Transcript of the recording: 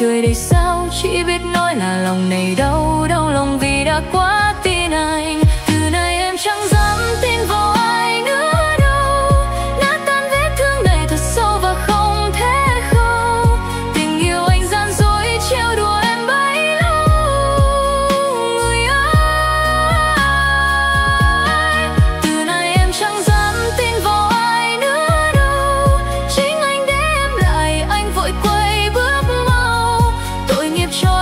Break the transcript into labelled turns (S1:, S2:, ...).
S1: trời đầy sao, chỉ biết nói là lòng này đau, đau lòng vì đã quá tin anh. Từ nay em chẳng dám tin vào ai nữa đâu, nát tan vết thương này thật sâu và không thể khâu. Tình yêu anh gian dối trêu đùa em bấy lâu. Người ơi, từ nay em chẳng dám tin vào ai nữa đâu, chính anh để em lại, anh vội quay bước mau. Tội nghiệp cho